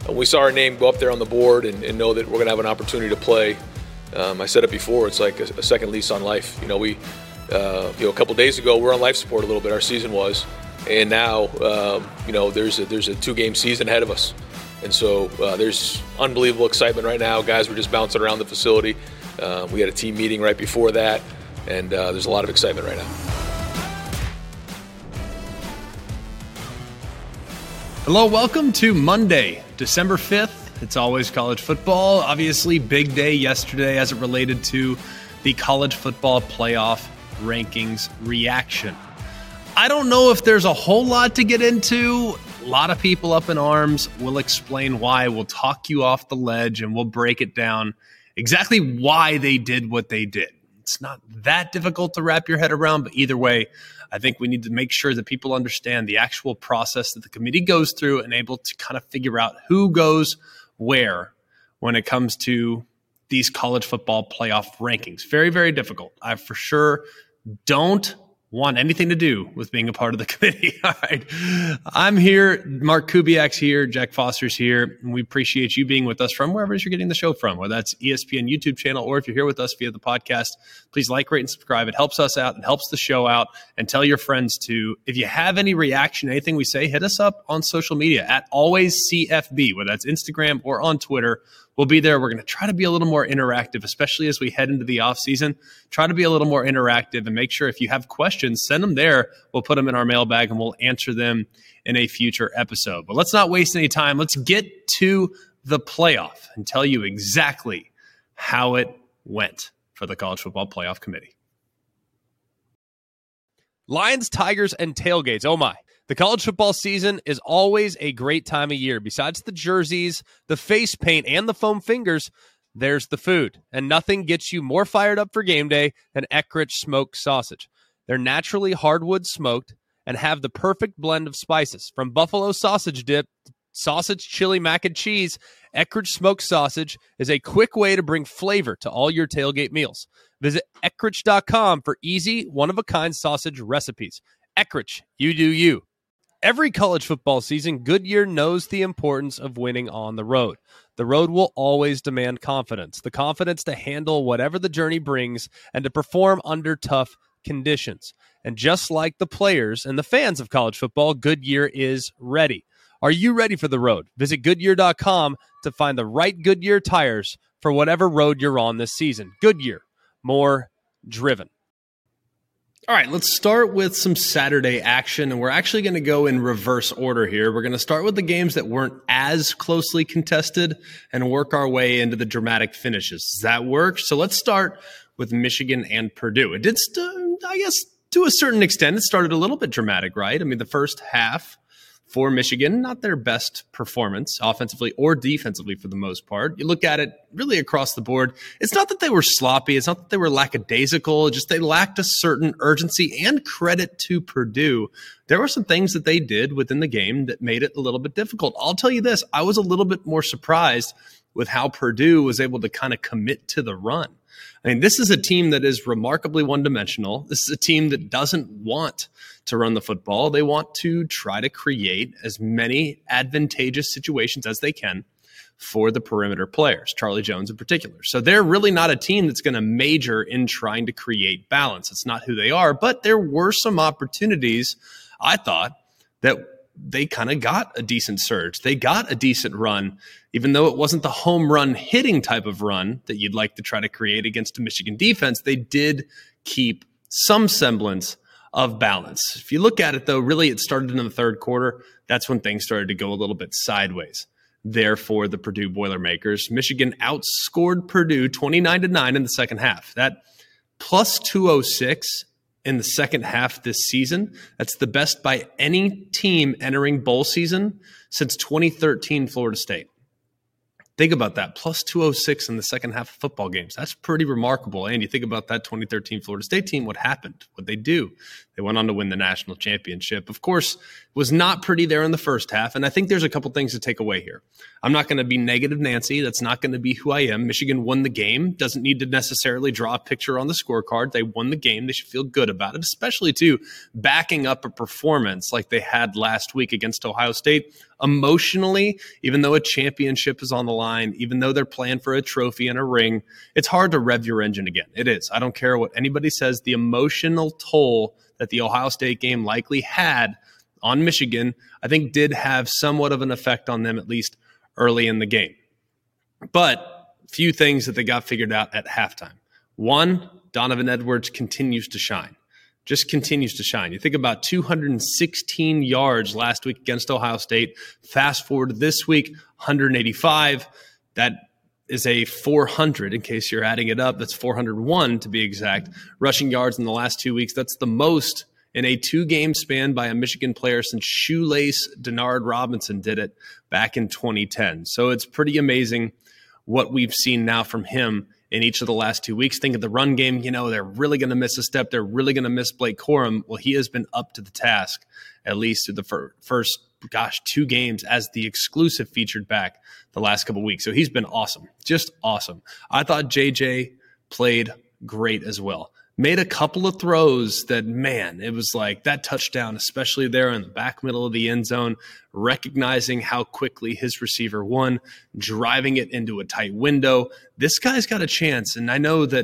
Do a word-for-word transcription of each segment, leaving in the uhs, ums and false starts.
when we saw our name go up there on the board and, and know that we're going to have an opportunity to play, um, I said it before, it's like a, a second lease on life. You know, we, uh, you know, a couple days ago we were on life support a little bit. Our season was, and now, um, you know, there's a, there's a two-game season ahead of us, and so uh, there's unbelievable excitement right now. Guys were just bouncing around the facility. Uh, we had a team meeting right before that, and uh, there's a lot of excitement right now. Hello, welcome to Monday, December fifth. It's always college football. Obviously, big day yesterday as it related to the college football playoff rankings reaction. I don't know if there's a whole lot to get into. A lot of people up in arms. We'll explain why. We'll talk you off the ledge, and we'll break it down exactly why they did what they did. It's not that difficult to wrap your head around, but either way, I think we need to make sure that people understand the actual process that the committee goes through and able to kind of figure out who goes where when it comes to these college football playoff rankings. Very, very difficult. I for sure don't want anything to do with being a part of the committee. All right. I'm here. Mark Kubiak's here. Jack Foster's here. And we appreciate you being with us from wherever you're getting the show from, whether that's E S P N YouTube channel or if you're here with us via the podcast. Please like, rate, and subscribe. It helps us out. It helps the show out. And tell your friends to. If you have any reaction, anything we say, hit us up on social media at always C F B, whether that's Instagram or on Twitter. We'll be there. We're going to try to be a little more interactive, especially as we head into the off season. Try to be a little more interactive and make sure if you have questions, send them there. We'll put them in our mailbag and we'll answer them in a future episode. But let's not waste any time. Let's get to the playoff and tell you exactly how it went for the College Football Playoff Committee. Lions, Tigers, and tailgates. Oh my. The college football season is always a great time of year. Besides the jerseys, the face paint, and the foam fingers, there's the food. And nothing gets you more fired up for game day than Eckrich smoked sausage. They're naturally hardwood smoked and have the perfect blend of spices. From buffalo sausage dip, sausage, chili, mac and cheese, Eckrich smoked sausage is a quick way to bring flavor to all your tailgate meals. Visit eckrich dot com for easy, one-of-a-kind sausage recipes. Eckrich, you do you. Every college football season, Goodyear knows the importance of winning on the road. The road will always demand confidence, the confidence to handle whatever the journey brings and to perform under tough conditions. And just like the players and the fans of college football, Goodyear is ready. Are you ready for the road? Visit Goodyear dot com to find the right Goodyear tires for whatever road you're on this season. Goodyear, more driven. All right, let's start with some Saturday action, and we're actually going to go in reverse order here. We're going to start with the games that weren't as closely contested and work our way into the dramatic finishes. Does that work? So let's start with Michigan and Purdue. It did, st- I guess, to a certain extent, it started a little bit dramatic, right? I mean, the first half for Michigan, not their best performance offensively or defensively for the most part. You look at it really across the board. It's not that they were sloppy. It's not that they were lackadaisical. Just they lacked a certain urgency, and credit to Purdue. There were some things that they did within the game that made it a little bit difficult. I'll tell you this. I was a little bit more surprised with how Purdue was able to kind of commit to the run. I mean, this is a team that is remarkably one-dimensional. This is a team that doesn't want to run the football. They want to try to create as many advantageous situations as they can for the perimeter players, Charlie Jones in particular. So they're really not a team that's going to major in trying to create balance. It's not who they are, but there were some opportunities, I thought, that they kind of got a decent surge. They got a decent run, even though it wasn't the home run hitting type of run that you'd like to try to create against a Michigan defense. They did keep some semblance of balance. If you look at it, though, really it started in the third quarter. That's when things started to go a little bit sideways. Therefore, the Purdue Boilermakers, Michigan outscored Purdue twenty-nine to nine in the second half. That plus two oh six in the second half this season, that's the best by any team entering bowl season since twenty thirteen Florida State. Think about that, plus two oh six in the second half of football games. That's pretty remarkable. And you think about that twenty thirteen Florida State team, what happened? What they do? They went on to win the national championship. Of course, it was not pretty there in the first half, and I think there's a couple things to take away here. I'm not going to be negative Nancy. That's not going to be who I am. Michigan won the game. Doesn't need to necessarily draw a picture on the scorecard. They won the game. They should feel good about it, especially, too, backing up a performance like they had last week against Ohio State. Emotionally, even though a championship is on the line, even though they're playing for a trophy and a ring, it's hard to rev your engine again. It is. I don't care what anybody says. The emotional toll that the Ohio State game likely had on Michigan, I think did have somewhat of an effect on them, at least early in the game. But few things that they got figured out at halftime. One, Donovan Edwards continues to shine. Just continues to shine. You think about two hundred sixteen yards last week against Ohio State. Fast forward to this week, one hundred eighty-five. That is a four hundred, in case you're adding it up. That's four hundred one to be exact. Rushing yards in the last two weeks. That's the most in a two-game span by a Michigan player since Shoelace Denard Robinson did it back in twenty ten. So it's pretty amazing what we've seen now from him in each of the last two weeks. Think of the run game. You know, they're really going to miss a step. They're really going to miss Blake Corum. Well, he has been up to the task, at least through the fir- first, gosh, two games as the exclusive featured back the last couple of weeks. So he's been awesome, just awesome. I thought J J played great as well. Made a couple of throws that, man, it was like that touchdown, especially there in the back middle of the end zone, recognizing how quickly his receiver won, driving it into a tight window. This guy's got a chance, and I know that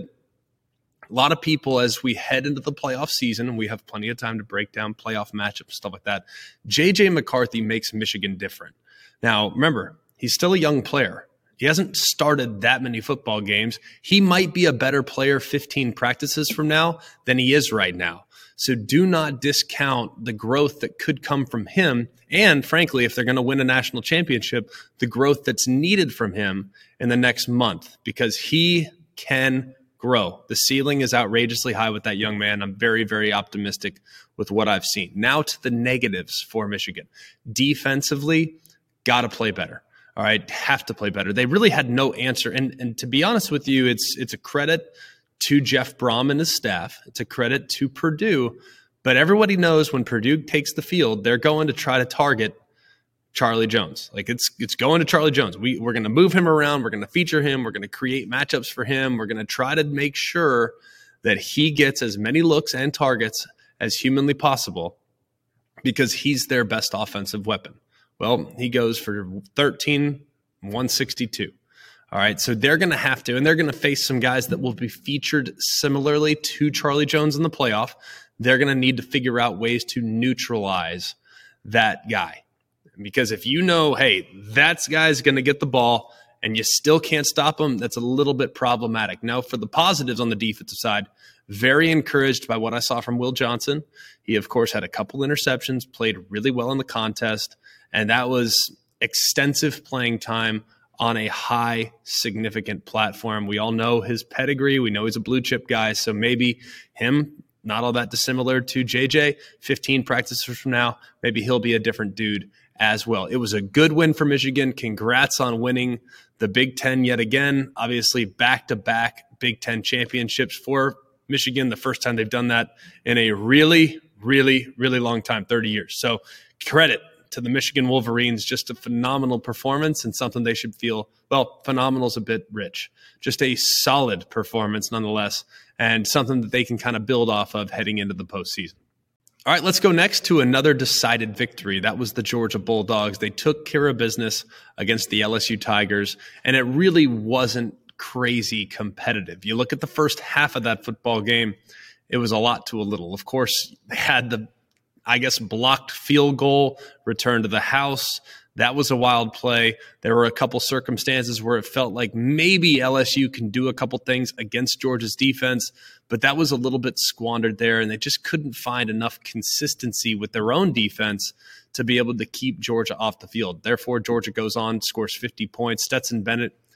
a lot of people, as we head into the playoff season, and we have plenty of time to break down playoff matchups and stuff like that, J J McCarthy makes Michigan different. Now, remember, he's still a young player. He hasn't started that many football games. He might be a better player fifteen practices from now than he is right now. So do not discount the growth that could come from him. And frankly, if they're going to win a national championship, the growth that's needed from him in the next month, because he can grow. The ceiling is outrageously high with that young man. I'm very, very optimistic with what I've seen. Now to the negatives for Michigan. Defensively, got to play better. All right, have to play better. They really had no answer. And, and to be honest with you, it's it's a credit to Jeff Brom and his staff. It's a credit to Purdue. But everybody knows when Purdue takes the field, they're going to try to target Charlie Jones. Like it's it's going to Charlie Jones. We, we're going to move him around. We're going to feature him. We're going to create matchups for him. We're going to try to make sure that he gets as many looks and targets as humanly possible because he's their best offensive weapon. Well, he goes for thirteen, one sixty-two. All right, so they're going to have to, and they're going to face some guys that will be featured similarly to Charlie Jones in the playoff. They're going to need to figure out ways to neutralize that guy. Because if you know, hey, that guy's going to get the ball and you still can't stop him, that's a little bit problematic. Now, for the positives on the defensive side, very encouraged by what I saw from Will Johnson. He, of course, had a couple interceptions, played really well in the contest, and that was extensive playing time on a high, significant platform. We all know his pedigree. We know he's a blue-chip guy, so maybe him, not all that dissimilar to J J, fifteen practices from now, maybe he'll be a different dude as well. It was a good win for Michigan. Congrats on winning the Big Ten yet again. Obviously, back-to-back Big Ten championships for Michigan, the first time they've done that in a really, really, really long time, thirty years. So credit to the Michigan Wolverines, just a phenomenal performance and something they should feel, well, phenomenal is a bit rich. Just a solid performance nonetheless, and something that they can kind of build off of heading into the postseason. All right, let's go next to another decided victory. That was the Georgia Bulldogs. They took care of business against the L S U Tigers, and it really wasn't crazy competitive. You look at the first half of that football game, it was a lot to a little. Of course, they had the, I guess, blocked field goal return to the house. That was a wild play. There were a couple circumstances where it felt like maybe L S U can do a couple things against Georgia's defense, but that was a little bit squandered there, and they just couldn't find enough consistency with their own defense to be able to keep Georgia off the field. Therefore, Georgia goes on, scores fifty points. Stetson Bennett,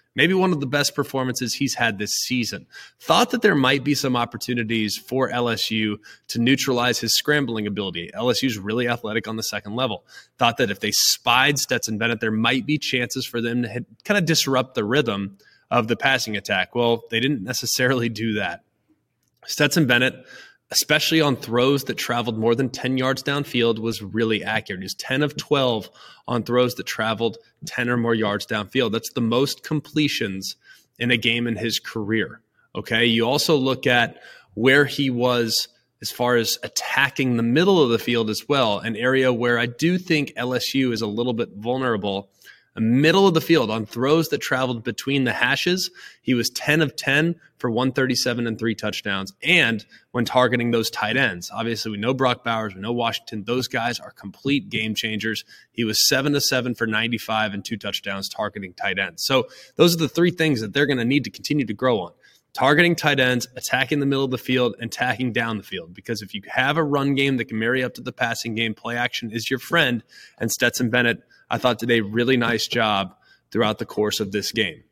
Maybe one of the best performances he's had this season. Thought that there might be some opportunities for L S U to neutralize his scrambling ability. L S U's really athletic on the second level. Thought that if they spied Stetson Bennett, there might be chances for them to hit, kind of disrupt the rhythm of the passing attack. Well, they didn't necessarily do that. Stetson Bennett, especially on throws that traveled more than ten yards downfield, was really accurate. He was ten of twelve on throws that traveled ten or more yards downfield. That's the most completions in a game in his career. Okay. You also look at where he was as far as attacking the middle of the field as well, an area where I do think L S U is a little bit vulnerable. Middle of the field on throws that traveled between the hashes, he was ten of ten for one thirty-seven and three touchdowns. And when targeting those tight ends, obviously we know Brock Bowers, we know Washington, those guys are complete game changers. He was seven to seven for ninety-five and two touchdowns targeting tight ends. So those are the three things that they're going to need to continue to grow on. Targeting tight ends, attacking the middle of the field, and attacking down the field. Because if you have a run game that can marry up to the passing game, play action is your friend. And Stetson Bennett, I thought, did a really nice job throughout the course of this game.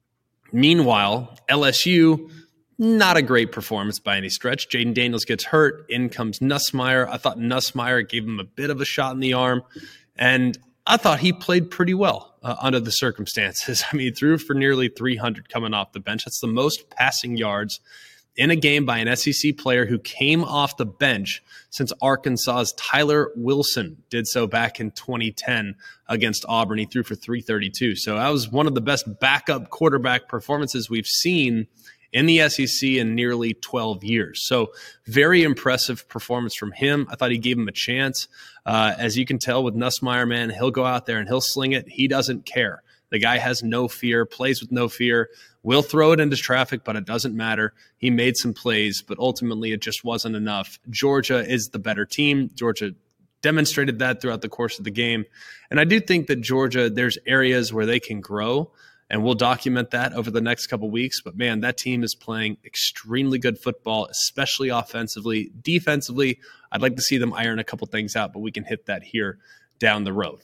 Meanwhile, L S U, not a great performance by any stretch. Jaden Daniels gets hurt. In comes Nussmeier. I thought Nussmeier gave him a bit of a shot in the arm. And I thought he played pretty well uh, under the circumstances. I mean, he threw for nearly three hundred coming off the bench. That's the most passing yards in a game by an S E C player who came off the bench since Arkansas's Tyler Wilson did so back in twenty ten against Auburn. He threw for three thirty-two. So that was one of the best backup quarterback performances we've seen in the S E C in nearly twelve years. So very impressive performance from him. I thought he gave him a chance. Uh, as you can tell with Nussmeier, man, he'll go out there and he'll sling it. He doesn't care. The guy has no fear, plays with no fear, will throw it into traffic, but it doesn't matter. He made some plays, but ultimately it just wasn't enough. Georgia is the better team. Georgia demonstrated that throughout the course of the game. And I do think that Georgia, there's areas where they can grow, and we'll document that over the next couple weeks. But, man, that team is playing extremely good football, especially offensively. Defensively, I'd like to see them iron a couple things out, but we can hit that here down the road.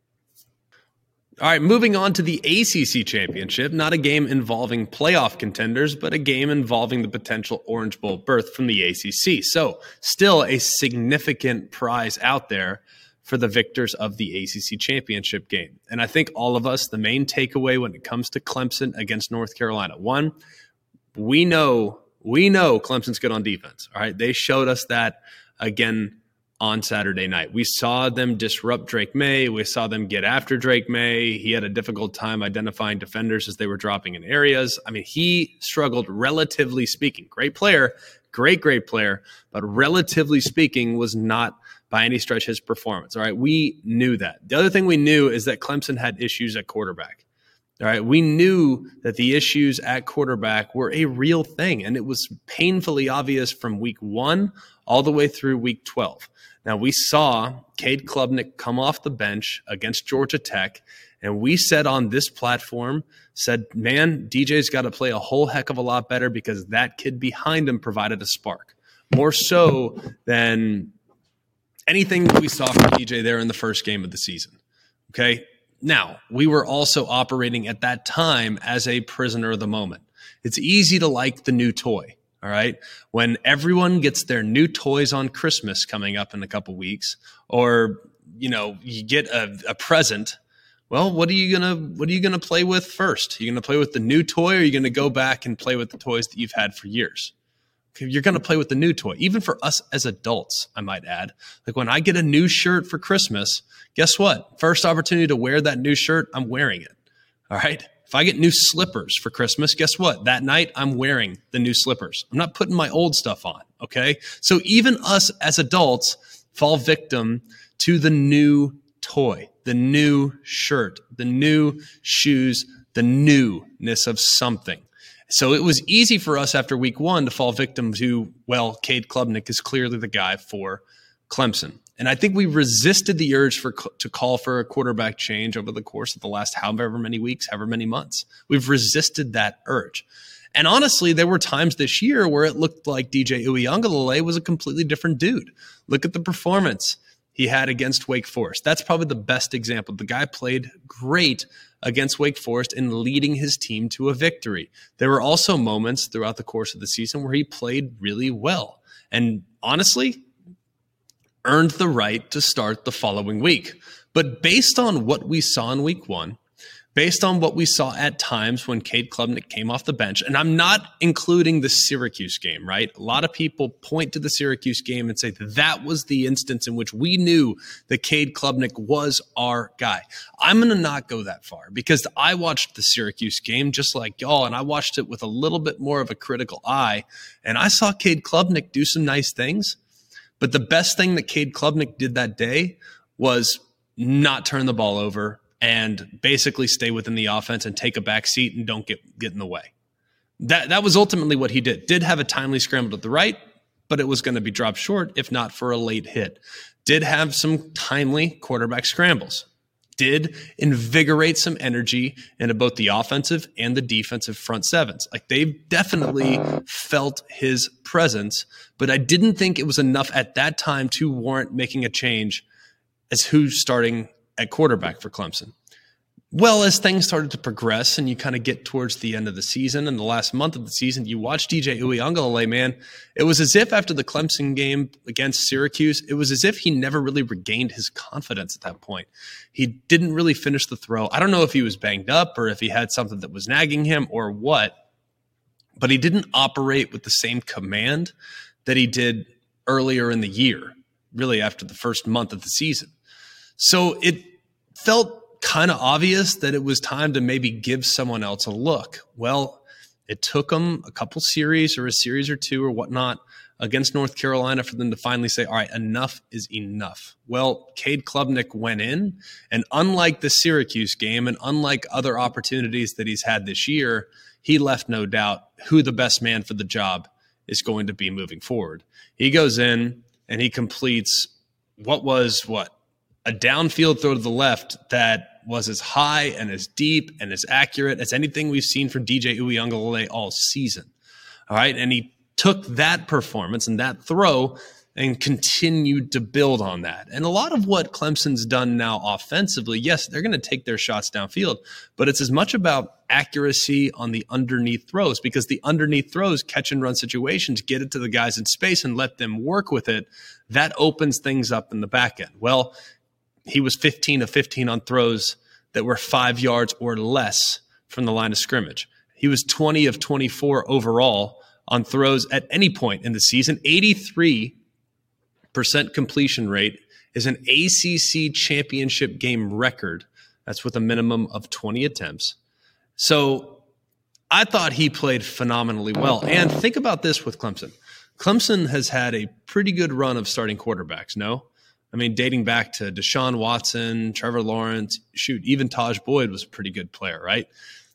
All right, moving on to the A C C Championship, not a game involving playoff contenders, but a game involving the potential Orange Bowl berth from the A C C. So still a significant prize out there for the victors of the A C C Championship game. And I think all of us, the main takeaway when it comes to Clemson against North Carolina, one, we know, we know Clemson's good on defense. All right, they showed us that again on Saturday night. We saw them disrupt Drake May. We saw them get after Drake May. He had a difficult time identifying defenders as they were dropping in areas. I mean, he struggled, relatively speaking. Great player, great, great player, but relatively speaking was not by any stretch his performance. All right, we knew that. The other thing we knew is that Clemson had issues at quarterback. All right, we knew that the issues at quarterback were a real thing, and it was painfully obvious from week one all the way through week twelve. Now, we saw Cade Klubnik come off the bench against Georgia Tech, and we said on this platform, said, man, D J's got to play a whole heck of a lot better because that kid behind him provided a spark, more so than anything that we saw from D J there in the first game of the season. Okay? Now, we were also operating at that time as a prisoner of the moment. It's easy to like the new toy. All right. When everyone gets their new toys on Christmas coming up in a couple weeks, or, you know, you get a, a present, well, what are you going to, what are you going to play with first? Are you going to play with the new toy, or are you going to go back and play with the toys that you've had for years? Okay, you're going to play with the new toy, even for us as adults, I might add. Like when I get a new shirt for Christmas, guess what? First opportunity to wear that new shirt, I'm wearing it. All right. If I get new slippers for Christmas, guess what? That night, I'm wearing the new slippers. I'm not putting my old stuff on, okay? So even us as adults fall victim to the new toy, the new shirt, the new shoes, the newness of something. So it was easy for us after week one to fall victim to, well, Cade Klubnik is clearly the guy for Clemson. And I think we resisted the urge for to call for a quarterback change over the course of the last however many weeks, however many months. We've resisted that urge. And honestly, there were times this year where it looked like D J Uiagalelei was a completely different dude. Look at the performance he had against Wake Forest. That's probably the best example. The guy played great against Wake Forest in leading his team to a victory. There were also moments throughout the course of the season where he played really well and honestly earned the right to start the following week. But based on what we saw in week one, based on what we saw at times when Cade Klubnik came off the bench, and I'm not including the Syracuse game, right? A lot of people point to the Syracuse game and say that, that was the instance in which we knew that Cade Klubnik was our guy. I'm going to not go that far because I watched the Syracuse game just like y'all, and I watched it with a little bit more of a critical eye, and I saw Cade Klubnik do some nice things, but the best thing that Cade Klubnik did that day was not turn the ball over and basically stay within the offense and take a back seat and don't get, get in the way. That that was ultimately what he did. Did have a timely scramble to the right, but it was going to be dropped short if not for a late hit. Did have some timely quarterback scrambles. Did invigorate some energy into both the offensive and the defensive front sevens. Like they've definitely felt his presence, but I didn't think it was enough at that time to warrant making a change as who's starting at quarterback for Clemson. Well, as things started to progress and you kind of get towards the end of the season and the last month of the season, you watch D J Uiagalelei, man, it was as if after the Clemson game against Syracuse, it was as if he never really regained his confidence at that point. He didn't really finish the throw. I don't know if he was banged up or if he had something that was nagging him or what, but he didn't operate with the same command that he did earlier in the year, really after the first month of the season. So it felt kind of obvious that it was time to maybe give someone else a look. Well, it took them a couple series or a series or two or whatnot against North Carolina for them to finally say, all right, enough is enough. Well, Cade Klubnik went in, and unlike the Syracuse game and unlike other opportunities that he's had this year, he left no doubt who the best man for the job is going to be moving forward. He goes in and he completes what was what? A downfield throw to the left that was as high and as deep and as accurate as anything we've seen from D J Uiagalelei all season. All right. And he took that performance and that throw and continued to build on that. And a lot of what Clemson's done now offensively, yes, they're going to take their shots downfield, but it's as much about accuracy on the underneath throws, because the underneath throws, catch and run situations, get it to the guys in space and let them work with it. That opens things up in the back end. Well, he was fifteen of fifteen on throws that were five yards or less from the line of scrimmage. He was twenty of twenty-four overall on throws at any point in the season. eighty-three percent completion rate is an A C C championship game record. That's with a minimum of twenty attempts. So I thought he played phenomenally well. And think about this with Clemson. Clemson has had a pretty good run of starting quarterbacks, no? I mean, dating back to Deshaun Watson, Trevor Lawrence, shoot, even Taj Boyd was a pretty good player, right?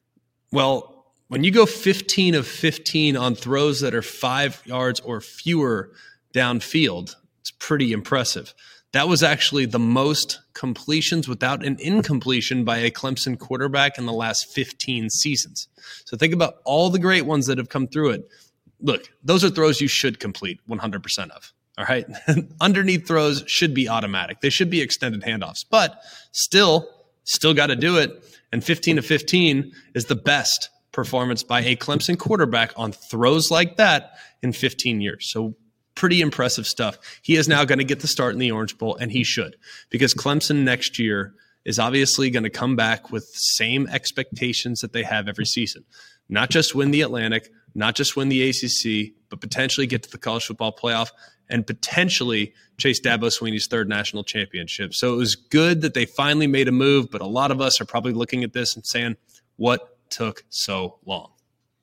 Well, when you go fifteen of fifteen on throws that are five yards or fewer downfield, it's pretty impressive. That was actually the most completions without an incompletion by a Clemson quarterback in the last fifteen seasons. So think about all the great ones that have come through it. Look, those are throws you should complete one hundred percent of. All right. Underneath throws should be automatic. They should be extended handoffs, but still, still got to do it. And fifteen of fifteen is the best performance by a Clemson quarterback on throws like that in fifteen years. So pretty impressive stuff. He is now going to get the start in the Orange Bowl, and he should, because Clemson next year is obviously going to come back with same expectations that they have every season. Not just win the Atlantic, not just win the A C C, but potentially get to the college football playoff and potentially chase Dabo Swinney's third national championship. So it was good that they finally made a move, but a lot of us are probably looking at this and saying, what took so long?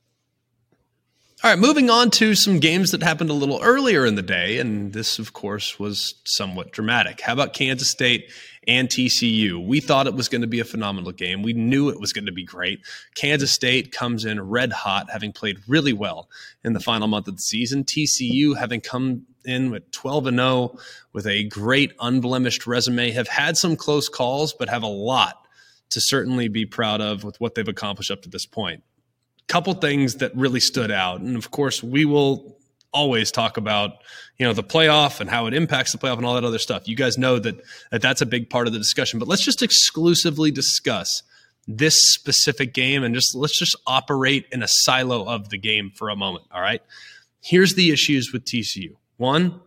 All right, moving on to some games that happened a little earlier in the day, and this, of course, was somewhat dramatic. How about Kansas State and T C U? We thought it was going to be a phenomenal game. We knew it was going to be great. Kansas State comes in red hot, having played really well in the final month of the season. T C U, having come in with twelve and oh with a great unblemished resume, have had some close calls, but have a lot to certainly be proud of with what they've accomplished up to this point. Couple things that really stood out. And of course, we will always talk about, you know, the playoff and how it impacts the playoff and all that other stuff. You guys know that, that that's a big part of the discussion. But let's just exclusively discuss this specific game and just let's just operate in a silo of the game for a moment. All right. Here's the issues with T C U. One,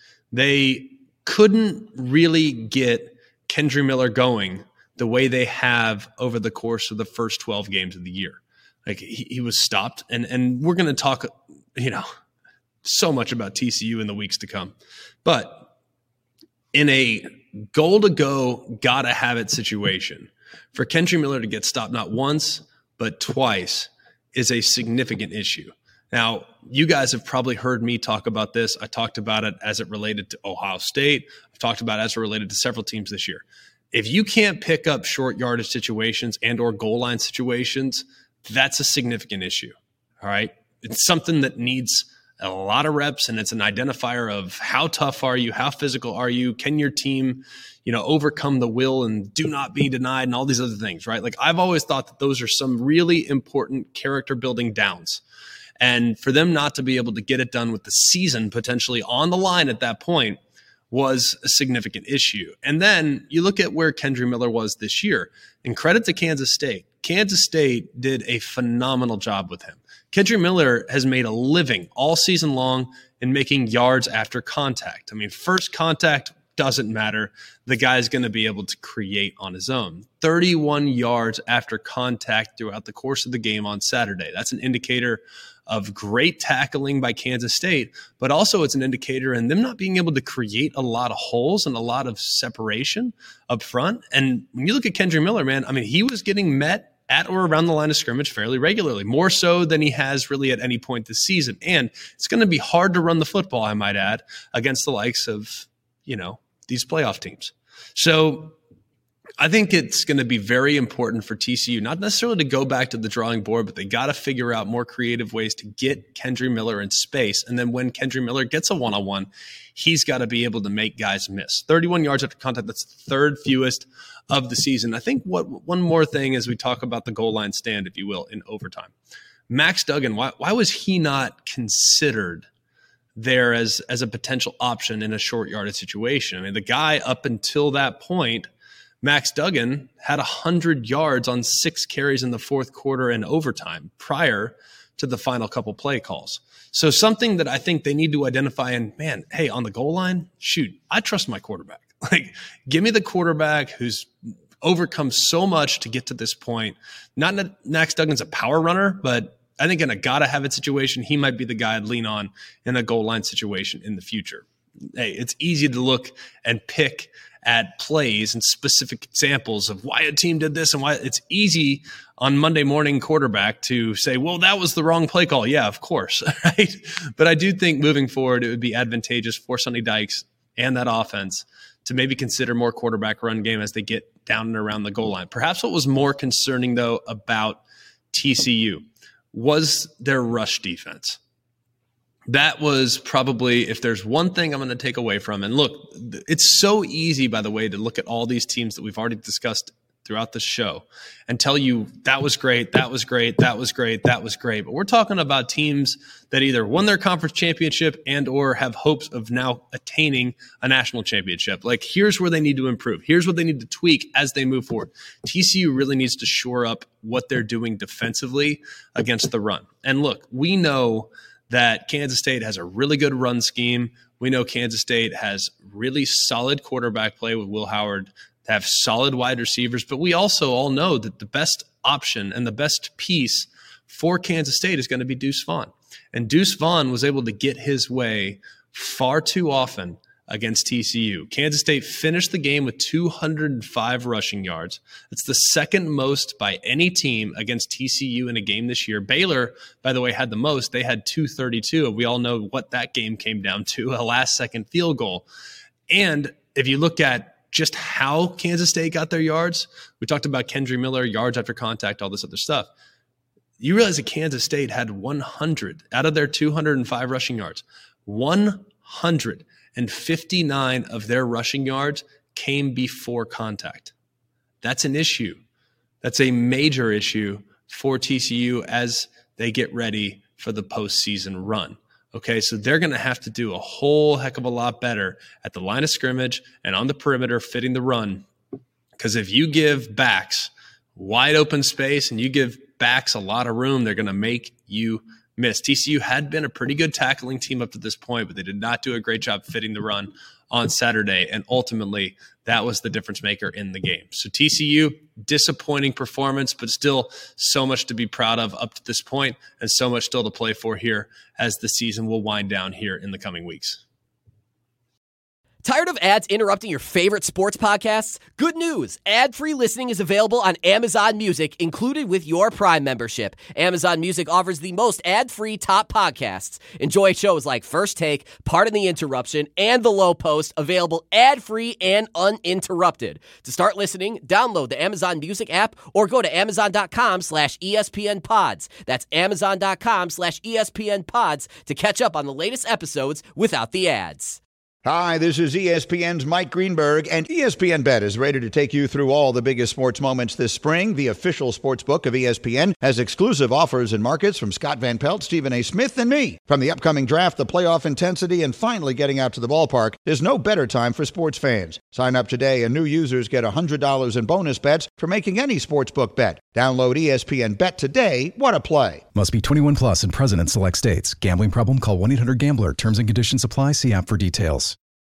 they couldn't really get Kendre Miller going the way they have over the course of the first twelve games of the year. Like he, he was stopped. And, and we're going to talk, you know, so much about T C U in the weeks to come. But in a goal to go, gotta have it situation, for Kendre Miller to get stopped not once, but twice is a significant issue. Now, you guys have probably heard me talk about this. I talked about it as it related to Ohio State. I've talked about it as it related to several teams this year. If you can't pick up short yardage situations and or goal line situations, that's a significant issue. All right. It's something that needs a lot of reps, and it's an identifier of how tough are you, how physical are you, can your team, you know, overcome the will and do not be denied and all these other things, right? Like I've always thought that those are some really important character building downs. And for them not to be able to get it done with the season potentially on the line at that point was a significant issue. And then you look at where Kendre Miller was this year, and credit to Kansas State. Kansas State did a phenomenal job with him. Kendre Miller has made a living all season long in making yards after contact. I mean, first contact doesn't matter. The guy's going to be able to create on his own. thirty-one yards after contact throughout the course of the game on Saturday. That's an indicator of great tackling by Kansas State, but also it's an indicator in them not being able to create a lot of holes and a lot of separation up front. And when you look at Kendre Miller, man, I mean, he was getting met at or around the line of scrimmage fairly regularly, more so than he has really at any point this season. And it's going to be hard to run the football, I might add, against the likes of, you know, these playoff teams. So I think it's going to be very important for T C U, not necessarily to go back to the drawing board, but they got to figure out more creative ways to get Kendre Miller in space. And then when Kendre Miller gets a one-on-one, he's got to be able to make guys miss. thirty-one yards after contact, that's the third fewest of the season. I think what one more thing as we talk about the goal line stand, if you will, in overtime. Max Duggan, why, why was he not considered there as, as a potential option in a short yardage situation? I mean, the guy up until that point, Max Duggan, had one hundred yards on six carries in the fourth quarter and overtime prior to the final couple play calls. So something that I think they need to identify, and man, hey, on the goal line, shoot, I trust my quarterback. Like, give me the quarterback who's overcome so much to get to this point. Not that Max Duggan's a power runner, but I think in a gotta have it situation, he might be the guy I'd lean on in a goal line situation in the future. Hey, it's easy to look and pick at plays and specific examples of why a team did this and why. It's easy on Monday morning quarterback to say, well, that was the wrong play call. Yeah, of course. Right. But I do think moving forward, it would be advantageous for Sonny Dykes and that offense to maybe consider more quarterback run game as they get down and around the goal line. Perhaps what was more concerning, though, about T C U was their rush defense. That was probably, if there's one thing I'm going to take away from, and look, it's so easy, by the way, to look at all these teams that we've already discussed throughout the show and tell you that was great, that was great, that was great, that was great. But we're talking about teams that either won their conference championship and or have hopes of now attaining a national championship. Like, here's where they need to improve. Here's what they need to tweak as they move forward. T C U really needs to shore up what they're doing defensively against the run. And look, we know that Kansas State has a really good run scheme. We know Kansas State has really solid quarterback play with Will Howard, to have solid wide receivers, but we also all know that the best option and the best piece for Kansas State is going to be Deuce Vaughn. And Deuce Vaughn was able to get his way far too often against T C U. Kansas State finished the game with two hundred five rushing yards. That's the second most by any team against T C U in a game this year. Baylor, by the way, had the most. They had two thirty-two. We all know what that game came down to, a last-second field goal. And if you look at just how Kansas State got their yards, we talked about Kendre Miller, yards after contact, all this other stuff. You realize that Kansas State had one hundred out of their two hundred five rushing yards. one hundred fifty-nine of their rushing yards came before contact. That's an issue. That's a major issue for T C U as they get ready for the postseason run. Okay, so they're going to have to do a whole heck of a lot better at the line of scrimmage and on the perimeter fitting the run. Because if you give backs wide open space and you give backs a lot of room, they're going to make you miss. T C U had been a pretty good tackling team up to this point, but they did not do a great job fitting the run on Saturday, and ultimately that was the difference maker in the game. So T C U, disappointing performance, but still so much to be proud of up to this point and so much still to play for here as the season will wind down here in the coming weeks. Tired of ads interrupting your favorite sports podcasts? Good news! Ad-free listening is available on Amazon Music, included with your Prime membership. Amazon Music offers the most ad-free top podcasts. Enjoy shows like First Take, Pardon the Interruption, and The Low Post, available ad-free and uninterrupted. To start listening, download the Amazon Music app or go to amazon.com slash ESPN pods. That's amazon.com slash ESPN pods to catch up on the latest episodes without the ads. Hi, this is E S P N's Mike Greenberg, and E S P N Bet is ready to take you through all the biggest sports moments this spring. The official sports book of E S P N has exclusive offers and markets from Scott Van Pelt, Stephen A. Smith, and me. From the upcoming draft, the playoff intensity, and finally getting out to the ballpark, there's no better time for sports fans. Sign up today, and new users get one hundred dollars in bonus bets for making any sportsbook bet. Download E S P N Bet today. What a play. Must be twenty-one plus and present in select states. Gambling problem? Call one eight hundred gambler. Terms and conditions apply. See app for details.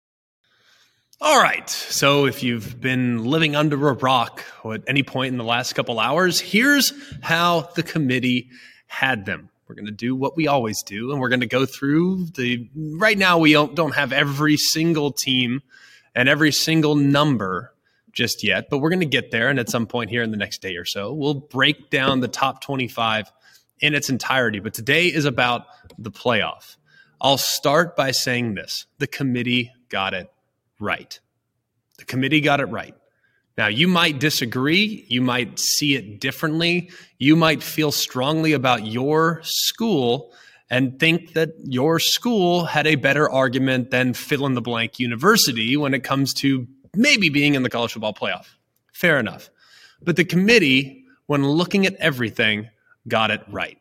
All right, so if you've been living under a rock at any point in the last couple hours, here's how the committee had them. We're going to do what we always do, and we're going to go through the – right now we don't, don't have every single team and every single number just yet, but we're going to get there, and at some point here in the next day or so, we'll break down the top twenty-five in its entirety. But today is about the playoff. I'll start by saying this. The committee got it right. The committee got it right. Now, you might disagree. You might see it differently. You might feel strongly about your school and think that your school had a better argument than fill-in-the-blank university when it comes to maybe being in the college football playoff. Fair enough. But the committee, when looking at everything, got it right.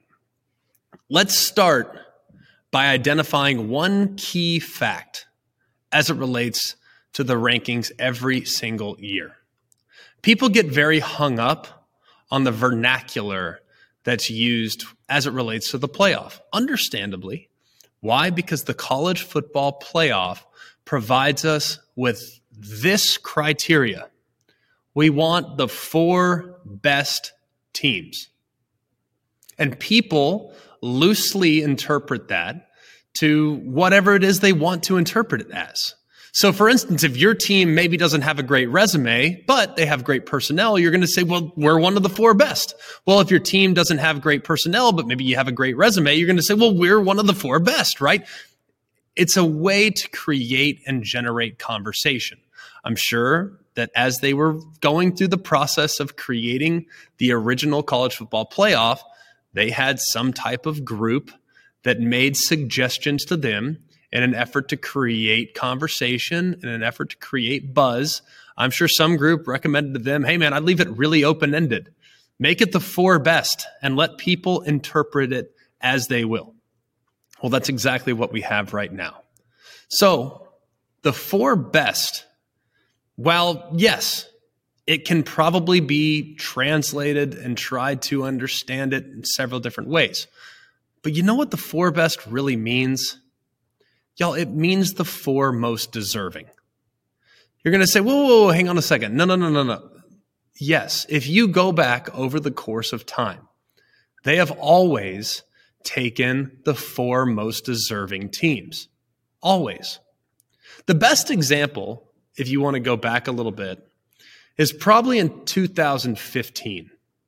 Let's start by identifying one key fact as it relates to the rankings every single year. People get very hung up on the vernacular that's used as it relates to the playoff. Understandably. Why? Because the college football playoff provides us with this criteria. We want the four best teams. And people loosely interpret that to whatever it is they want to interpret it as. So, for instance, if your team maybe doesn't have a great resume, but they have great personnel, you're going to say, well, we're one of the four best. Well, if your team doesn't have great personnel, but maybe you have a great resume, you're going to say, well, we're one of the four best, right? It's a way to create and generate conversation. I'm sure that as they were going through the process of creating the original college football playoff, they had some type of group that made suggestions to them in an effort to create conversation, in an effort to create buzz. I'm sure some group recommended to them, hey, man, I'd leave it really open-ended. Make it the four best and let people interpret it as they will. Well, that's exactly what we have right now. So the four best, well, yes, it can probably be translated and tried to understand it in several different ways. But you know what the four best really means? Y'all, it means the four most deserving. You're going to say, whoa, whoa, whoa, hang on a second. No, no, no, no, no. Yes, if you go back over the course of time, they have always taken the four most deserving teams. Always. The best example, if you want to go back a little bit, is probably in two thousand fifteen.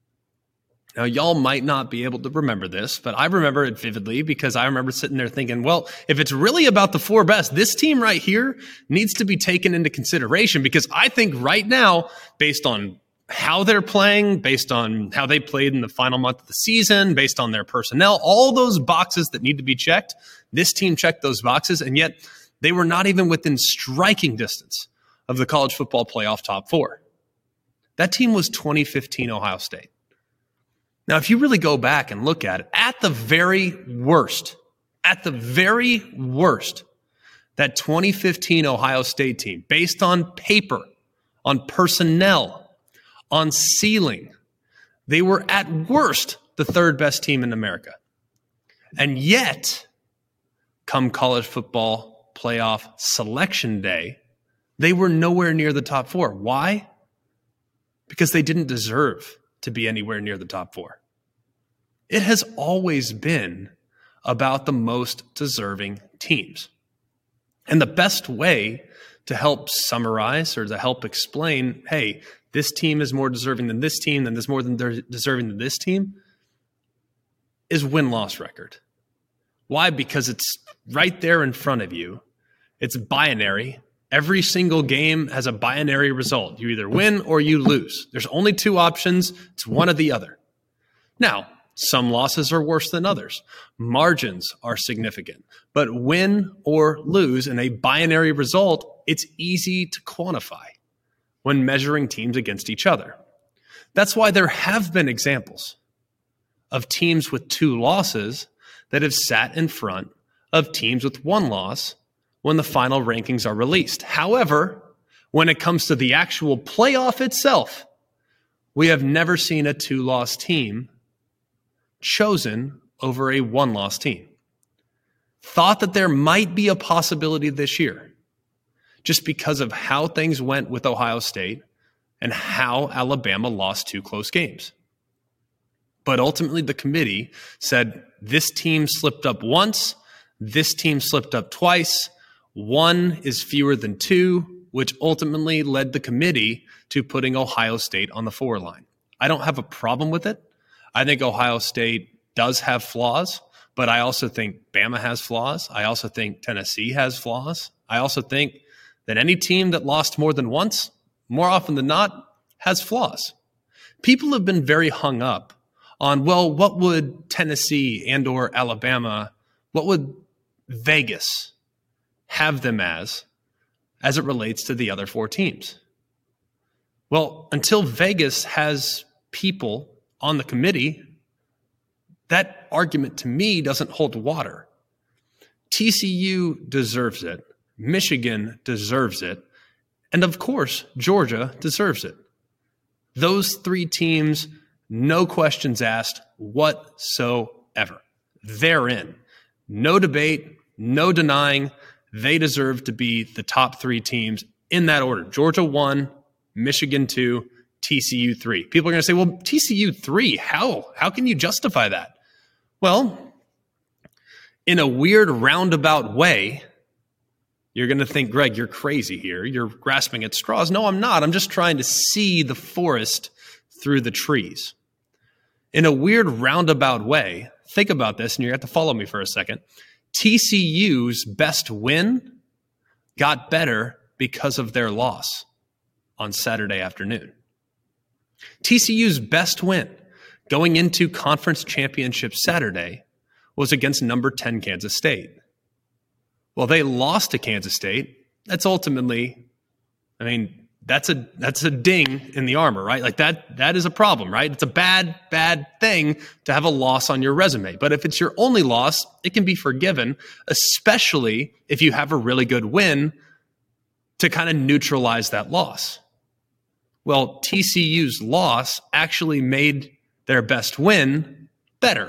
Now, y'all might not be able to remember this, but I remember it vividly because I remember sitting there thinking, well, if it's really about the four best, this team right here needs to be taken into consideration because I think right now, based on how they're playing, based on how they played in the final month of the season, based on their personnel, all those boxes that need to be checked, this team checked those boxes, and yet they were not even within striking distance of the college football playoff top four. That team was twenty fifteen Ohio State. Now, if you really go back and look at it, at the very worst, At the very worst, that twenty fifteen Ohio State team, based on paper, on personnel, on ceiling, they were at worst the third best team in America. And yet, come college football playoff selection day, they were nowhere near the top four. Why? Because they didn't deserve to be anywhere near the top four. It has always been about the most deserving teams. And the best way to help summarize or to help explain, hey, this team is more deserving than this team, than this more than they're deserving than this team, is win-loss record. Why? Because it's right there in front of you. It's binary. Every single game has a binary result. You either win or you lose. There's only two options. It's one or the other. Now, some losses are worse than others. Margins are significant. But win or lose in a binary result, it's easy to quantify when measuring teams against each other. That's why there have been examples of teams with two losses that have sat in front of teams with one loss when the final rankings are released. However, when it comes to the actual playoff itself, we have never seen a two-loss team chosen over a one-loss team. Thought that there might be a possibility this year just because of how things went with Ohio State and how Alabama lost two close games. But ultimately, the committee said this team slipped up once, this team slipped up twice, one is fewer than two, which ultimately led the committee to putting Ohio State on the four line. I don't have a problem with it. I think Ohio State does have flaws, but I also think Bama has flaws. I also think Tennessee has flaws. I also think that any team that lost more than once, more often than not, has flaws. People have been very hung up on, well, what would Tennessee and or Alabama, what would Vegas have them as, as it relates to the other four teams? Well, until Vegas has people on the committee, that argument to me doesn't hold water. T C U deserves it. Michigan deserves it. And of course, Georgia deserves it. Those three teams, no questions asked whatsoever. They're in. No debate, no denying. They deserve to be the top three teams in that order. Georgia one, Michigan two, T C U three. People are going to say, well, T C U three, how? How can you justify that? Well, in a weird roundabout way, you're going to think, Greg, you're crazy here. You're grasping at straws. No, I'm not. I'm just trying to see the forest through the trees. In a weird roundabout way, think about this, and you're going to have to follow me for a second. T C U's best win got better because of their loss on Saturday afternoon. T C U's best win going into conference championship Saturday was against number ten Kansas State. Well, they lost to Kansas State. That's ultimately, I mean, that's a that's a ding in the armor, right? Like that that is a problem, right? It's a bad, bad thing to have a loss on your resume. But if it's your only loss, it can be forgiven, especially if you have a really good win to kind of neutralize that loss. Well, T C U's loss actually made their best win better.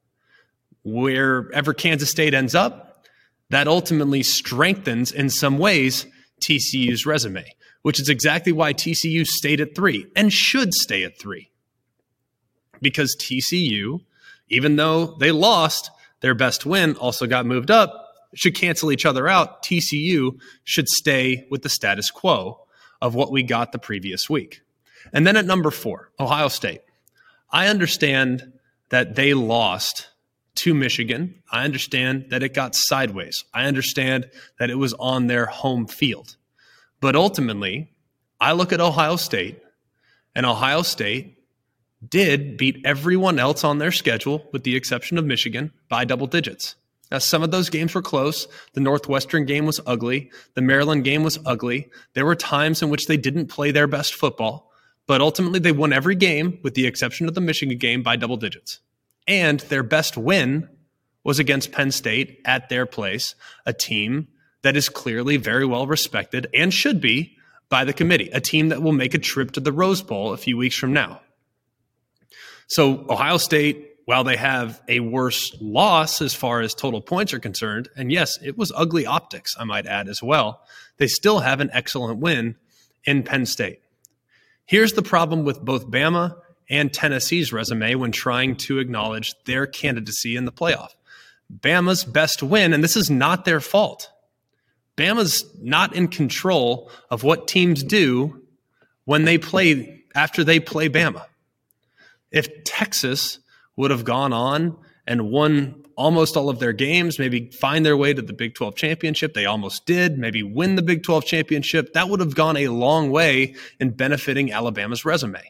Wherever Kansas State ends up, that ultimately strengthens in some ways T C U's resume, which is exactly why T C U stayed at three and should stay at three. Because T C U, even though they lost, their best win also got moved up, should cancel each other out. T C U should stay with the status quo of what we got the previous week. And then at number four, Ohio State. I understand that they lost to Michigan. I understand that it got sideways. I understand that it was on their home field. But ultimately, I look at Ohio State, and Ohio State did beat everyone else on their schedule, with the exception of Michigan, by double digits. Now, some of those games were close. The Northwestern game was ugly. The Maryland game was ugly. There were times in which they didn't play their best football, but ultimately they won every game, with the exception of the Michigan game, by double digits. And their best win was against Penn State at their place, a team that is clearly very well respected and should be by the committee, a team that will make a trip to the Rose Bowl a few weeks from now. So Ohio State, while they have a worse loss as far as total points are concerned, and yes, it was ugly optics, I might add as well, they still have an excellent win in Penn State. Here's the problem with both Bama and Tennessee's resume when trying to acknowledge their candidacy in the playoff. Bama's best win, and this is not their fault. Bama's not in control of what teams do when they play, after they play Bama. If Texas would have gone on and won almost all of their games, maybe find their way to the Big twelve championship, they almost did, maybe win the Big twelve championship, that would have gone a long way in benefiting Alabama's resume.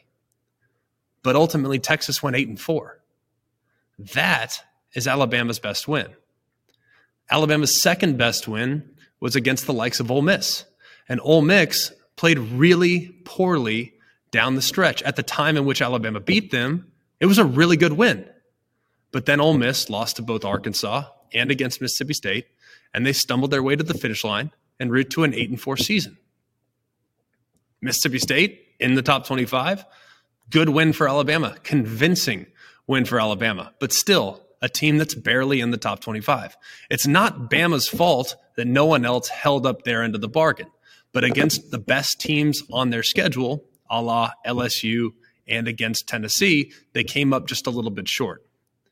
But ultimately, Texas went eight and four. That is Alabama's best win. Alabama's second best win was against the likes of Ole Miss. And Ole Miss played really poorly down the stretch. At the time in which Alabama beat them, it was a really good win. But then Ole Miss lost to both Arkansas and against Mississippi State, and they stumbled their way to the finish line en route to an eight and four season. Mississippi State in the top twenty-five, good win for Alabama, convincing win for Alabama, but still a team that's barely in the top twenty-five. It's not Bama's fault that no one else held up their end of the bargain, but against the best teams on their schedule, a la L S U and against Tennessee, they came up just a little bit short.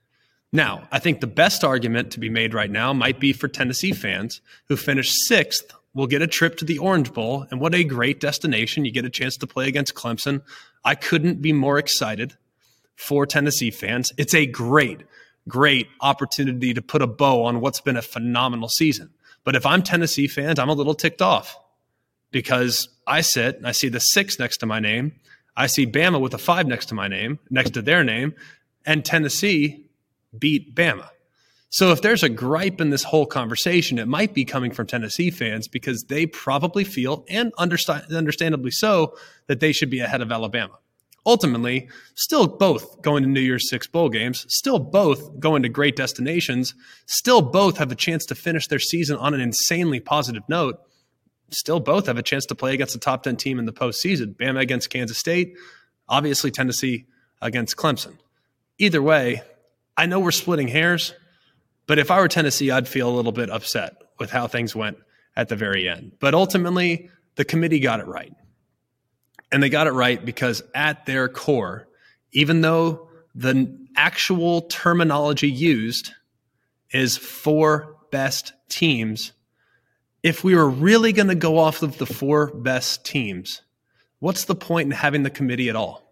Now, I think the best argument to be made right now might be for Tennessee fans who finished sixth will get a trip to the Orange Bowl, and what a great destination. You get a chance to play against Clemson. I couldn't be more excited for Tennessee fans. It's a great, great opportunity to put a bow on what's been a phenomenal season. But if I'm Tennessee fans, I'm a little ticked off because I sit and I see the six next to my name. I see Bama with a five next to my name, next to their name, and Tennessee beat Bama. So if there's a gripe in this whole conversation, it might be coming from Tennessee fans because they probably feel, and understand, understandably so, that they should be ahead of Alabama. Ultimately, still both going to New Year's Six bowl games, still both going to great destinations, still both have a chance to finish their season on an insanely positive note, still both have a chance to play against a top ten team in the postseason. Bama against Kansas State, obviously Tennessee against Clemson. Either way, I know we're splitting hairs, but if I were Tennessee, I'd feel a little bit upset with how things went at the very end. But ultimately, the committee got it right. And they got it right because at their core, even though the actual terminology used is four best teams, if we were really going to go off of the four best teams, what's the point in having the committee at all?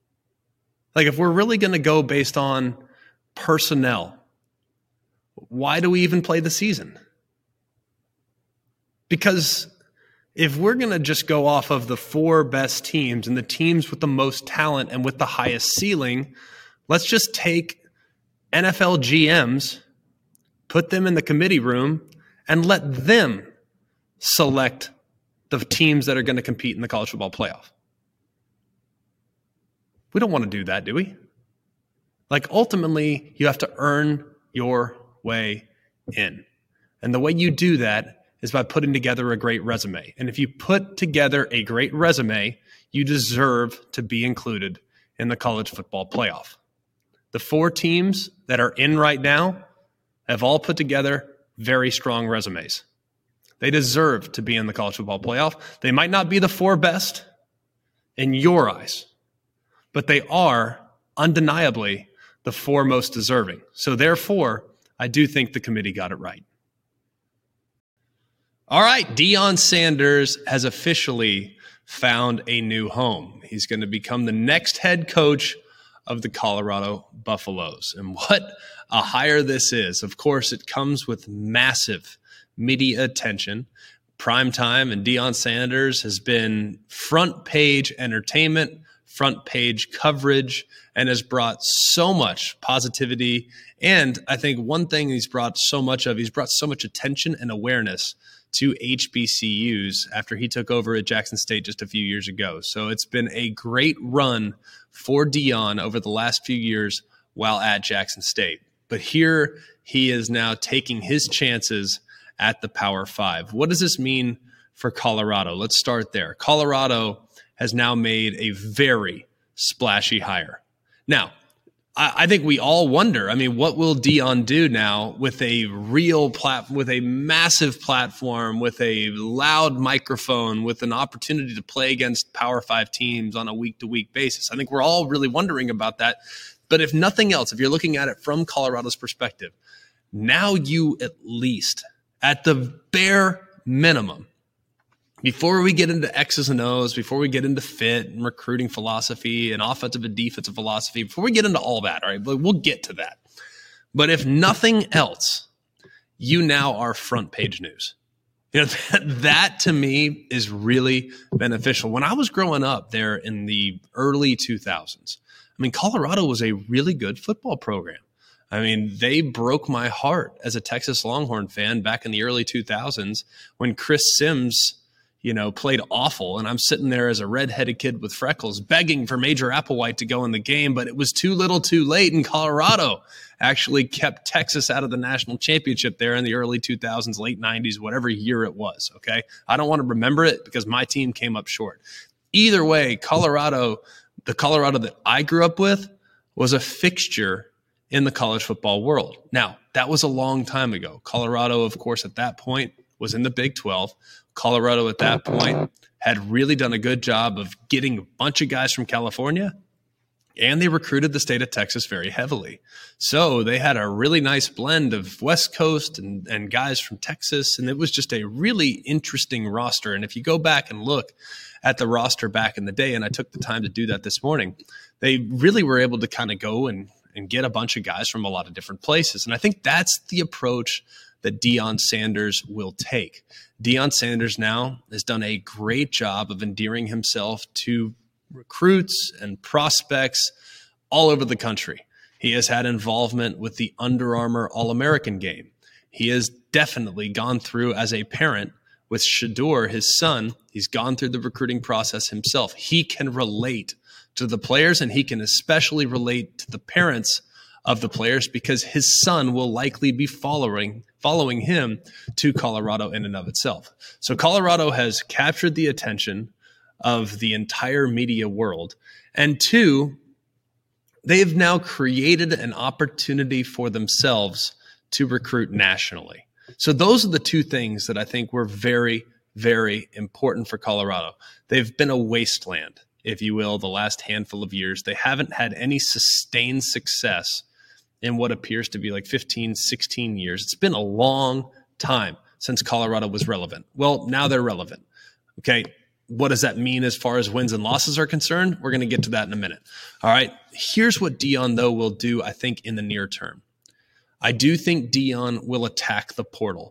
Like, if we're really going to go based on personnel, why do we even play the season? Because if we're going to just go off of the four best teams and the teams with the most talent and with the highest ceiling, let's just take N F L G Ms, put them in the committee room, and let them select the teams that are going to compete in the college football playoff. We don't want to do that, do we? Like, ultimately, you have to earn your way in. And the way you do that is by putting together a great resume. And if you put together a great resume, you deserve to be included in the college football playoff. The four teams that are in right now have all put together very strong resumes. They deserve to be in the college football playoff. They might not be the four best in your eyes, but they are undeniably the four most deserving. So therefore, I do think the committee got it right. All right, Deion Sanders has officially found a new home. He's going to become the next head coach of the Colorado Buffaloes. And what a hire this is. Of course, it comes with massive media attention. Primetime and Deion Sanders has been front page entertainment, front page coverage, and has brought so much positivity. And I think one thing he's brought so much of, he's brought so much attention and awareness to H B C Us after he took over at Jackson State just a few years ago. So it's been a great run for Deion over the last few years while at Jackson State. But here he is now taking his chances at the Power Five. What does this mean for Colorado? Let's start there. Colorado has now made a very splashy hire. Now, I, I think we all wonder, I mean, what will Deion do now with a real plat, with a massive platform, with a loud microphone, with an opportunity to play against Power Five teams on a week-to-week basis? I think we're all really wondering about that. But if nothing else, if you're looking at it from Colorado's perspective, now you at least, at the bare minimum, before we get into X's and O's, before we get into fit and recruiting philosophy and offensive and defensive philosophy, before we get into all that, all right, we'll get to that. But if nothing else, you now are front page news. You know, that, that to me is really beneficial. When I was growing up there in the early two thousands, I mean, Colorado was a really good football program. I mean, they broke my heart as a Texas Longhorn fan back in the early two thousands when Chris Sims, you know, played awful. And I'm sitting there as a redheaded kid with freckles begging for Major Applewhite to go in the game, but it was too little too late. And Colorado actually kept Texas out of the national championship there in the early two thousands, late nineties, whatever year it was. Okay. I don't want to remember it because my team came up short. Either way, Colorado, the Colorado that I grew up with, was a fixture in the college football world. Now, that was a long time ago. Colorado, of course, at that point was in the Big twelve. Colorado at that point had really done a good job of getting a bunch of guys from California, and they recruited the state of Texas very heavily. So they had a really nice blend of West Coast and, and guys from Texas, and it was just a really interesting roster. And if you go back and look at the roster back in the day, and I took the time to do that this morning, they really were able to kind of go and, and get a bunch of guys from a lot of different places. And I think that's the approach that Deion Sanders will take. Deion Sanders now has done a great job of endearing himself to recruits and prospects all over the country. He has had involvement with the Under Armour All-American game. He has definitely gone through, as a parent, with Shedeur, his son, he's gone through the recruiting process himself. He can relate to the players, and he can especially relate to the parents of the players because his son will likely be following following him to Colorado in and of itself. So Colorado has captured the attention of the entire media world. And two, they have now created an opportunity for themselves to recruit nationally. So those are the two things that I think were very, very important for Colorado. They've been a wasteland, if you will, the last handful of years. They haven't had any sustained success in what appears to be like fifteen, sixteen years. It's been a long time since Colorado was relevant. Well, now they're relevant. Okay. What does that mean as far as wins and losses are concerned? We're going to get to that in a minute. All right. Here's what Deion, though, will do, I think, in the near term. I do think Deion will attack the portal.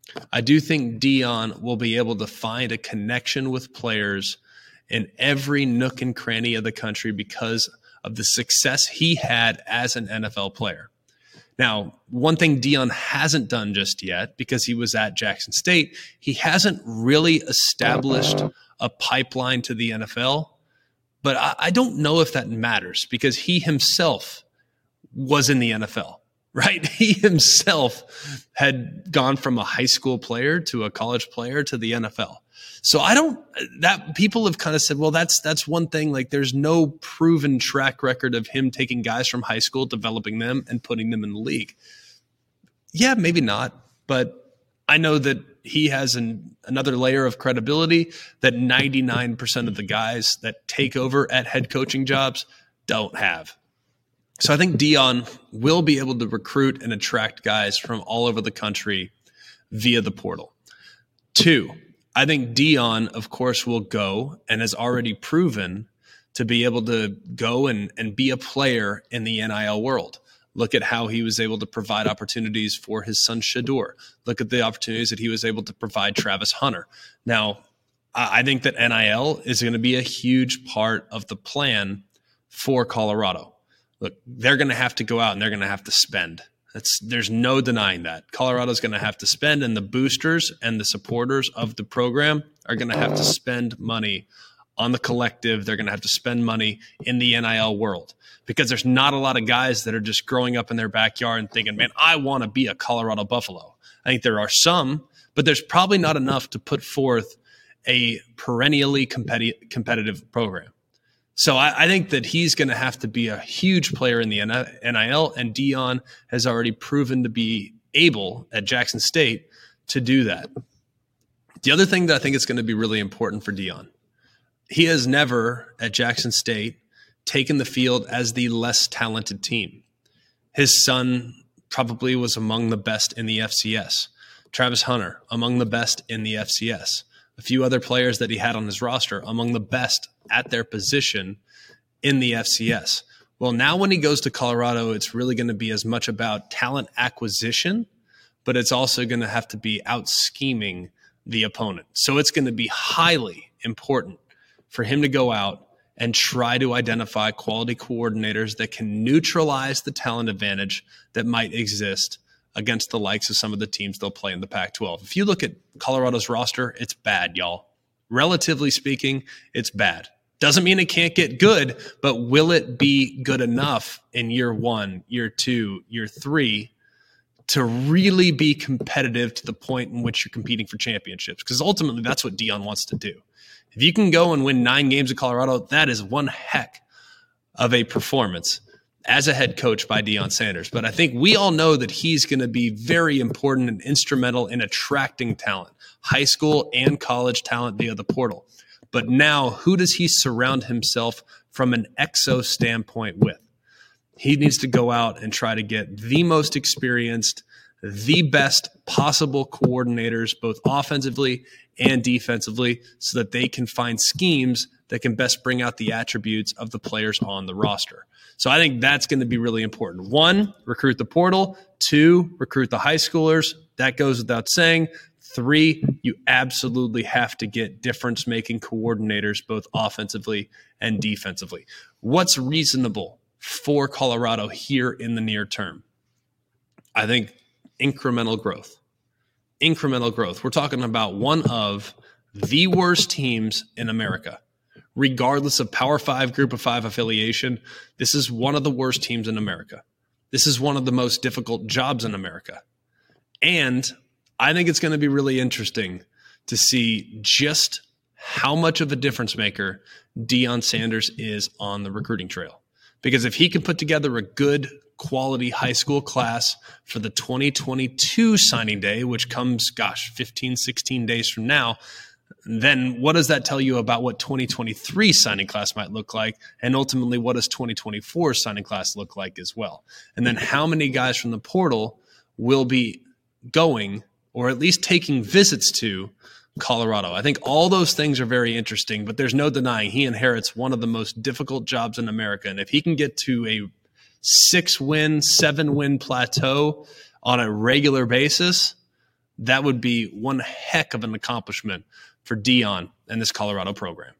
I do think Deion will be able to find a connection with players in every nook and cranny of the country because of the success he had as an N F L player. Now, one thing Deion hasn't done just yet, because he was at Jackson State, he hasn't really established a pipeline to the N F L. But I, I don't know if that matters because he himself was in the N F L, right? He himself had gone from a high school player to a college player to the N F L. So I don't, that people have kind of said, well, that's, that's one thing. Like there's no proven track record of him taking guys from high school, developing them and putting them in the league. Yeah, maybe not. But I know that he has an, another layer of credibility that ninety-nine percent of the guys that take over at head coaching jobs don't have. So I think Deion will be able to recruit and attract guys from all over the country via the portal. Two, I think Deion, of course, will go and has already proven to be able to go and, and be a player in the N I L world. Look at how he was able to provide opportunities for his son Shedeur. Look at the opportunities that he was able to provide Travis Hunter. Now, I think that N I L is going to be a huge part of the plan for Colorado. Look, they're going to have to go out and they're going to have to spend. That's, there's no denying that. Colorado's going to have to spend, and the boosters and the supporters of the program are going to have to spend money on the collective. They're going to have to spend money in the N I L world because there's not a lot of guys that are just growing up in their backyard and thinking, man, I want to be a Colorado Buffalo. I think there are some, but there's probably not enough to put forth a perennially competi- competitive program. So I, I think that he's going to have to be a huge player in the N I L, and Deion has already proven to be able at Jackson State to do that. The other thing that I think is going to be really important for Deion, he has never at Jackson State taken the field as the less talented team. His son probably was among the best in the F C S. Travis Hunter, among the best in the F C S. A few other players that he had on his roster, among the best at their position in the F C S. Well, now when he goes to Colorado, it's really going to be as much about talent acquisition, but it's also going to have to be out-scheming the opponent. So it's going to be highly important for him to go out and try to identify quality coordinators that can neutralize the talent advantage that might exist against the likes of some of the teams they'll play in the Pac twelve. If you look at Colorado's roster, it's bad, y'all. Relatively speaking, it's bad. Doesn't mean it can't get good, but will it be good enough in year one, year two, year three to really be competitive to the point in which you're competing for championships? Because ultimately, that's what Deion wants to do. If you can go and win nine games at Colorado, that is one heck of a performance as a head coach by Deion Sanders. But I think we all know that he's going to be very important and instrumental in attracting talent, high school and college talent via the portal. But now, who does he surround himself from an exo standpoint with? He needs to go out and try to get the most experienced, the best possible coordinators, both offensively and defensively, so that they can find schemes that can best bring out the attributes of the players on the roster. So I think that's going to be really important. One, recruit the portal. Two, recruit the high schoolers. That goes without saying. Three, you absolutely have to get difference-making coordinators, both offensively and defensively. What's reasonable for Colorado here in the near term? I think incremental growth. Incremental growth. We're talking about one of the worst teams in America. Regardless of Power Five, Group of Five affiliation, this is one of the worst teams in America. This is one of the most difficult jobs in America. And I think it's going to be really interesting to see just how much of a difference maker Deion Sanders is on the recruiting trail. Because if he can put together a good quality high school class for the twenty twenty-two signing day, which comes, gosh, fifteen, sixteen days from now, then what does that tell you about what twenty twenty-three signing class might look like? And ultimately, what does twenty twenty-four signing class look like as well? And then how many guys from the portal will be going or at least taking visits to Colorado? I think all those things are very interesting, but there's no denying he inherits one of the most difficult jobs in America. And if he can get to a six-win, seven-win plateau on a regular basis, that would be one heck of an accomplishment for Deion and this Colorado program.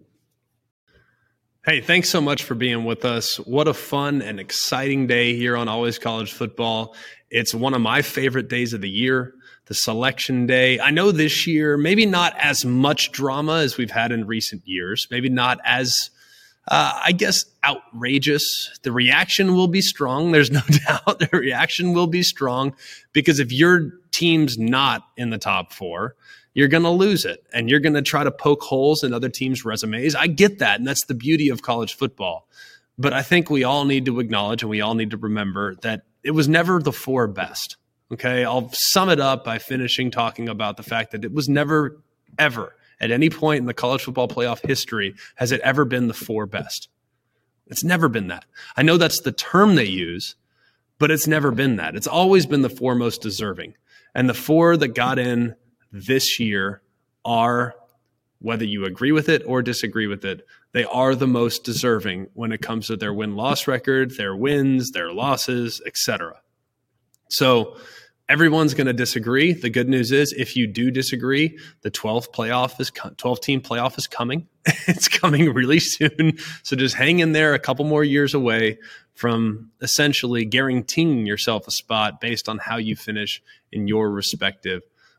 Hey, thanks so much for being with us. What a fun and exciting day here on Always College Football. It's one of my favorite days of the year, the selection day. I know this year, maybe not as much drama as we've had in recent years, maybe not as, uh, I guess, outrageous. The reaction will be strong. There's no doubt the reaction will be strong because if your team's not in the top four, you're going to lose it, and you're going to try to poke holes in other teams' resumes. I get that, and that's the beauty of college football. But I think we all need to acknowledge and we all need to remember that it was never the four best. Okay, I'll sum it up by finishing talking about the fact that it was never, ever, at any point in the college football playoff history, has it ever been the four best. It's never been that. I know that's the term they use, but it's never been that. It's always been the four most deserving. And the four that got in this year are, whether you agree with it or disagree with it, they are the most deserving when it comes to their win-loss record, their wins, their losses, et cetera. So everyone's going to disagree. The good news is, if you do disagree, the twelfth playoff is twelve-team playoff is coming. It's coming really soon. So just hang in there, a couple more years away from essentially guaranteeing yourself a spot based on how you finish in your respective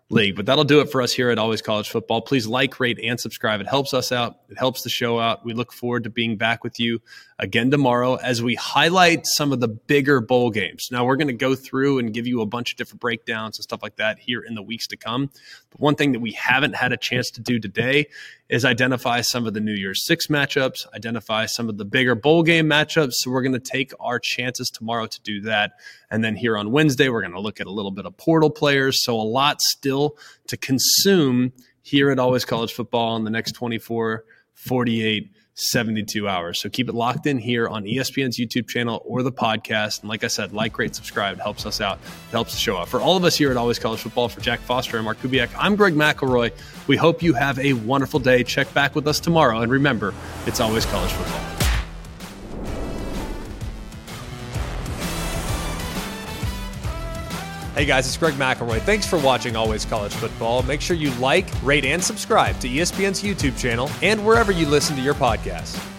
league. But that'll do it for us here at Always College Football. Please like, rate, and subscribe. It helps us out. It helps the show out. We look forward to being back with you again tomorrow as we highlight some of the bigger bowl games. Now, we're going to go through and give you a bunch of different breakdowns and stuff like that here in the weeks to come. But one thing that we haven't had a chance to do today is identify some of the New Year's Six matchups, identify some of the bigger bowl game matchups. So we're going to take our chances tomorrow to do that. And then here on Wednesday, we're going to look at a little bit of portal players. So a lot still to consume here at Always College Football in the next twenty-four, forty-eight, seventy-two hours. So keep it locked in here on E S P N's YouTube channel or the podcast. And like I said, like, rate, subscribe. It helps us out. It helps the show out. For all of us here at Always College Football, for Jack Foster and Mark Kubiak, I'm Greg McElroy. We hope you have a wonderful day. Check back with us tomorrow. And remember, it's always college football. Hey guys, it's Greg McElroy. Thanks for watching Always College Football. Make sure you like, rate, and subscribe to E S P N's YouTube channel and wherever you listen to your podcasts.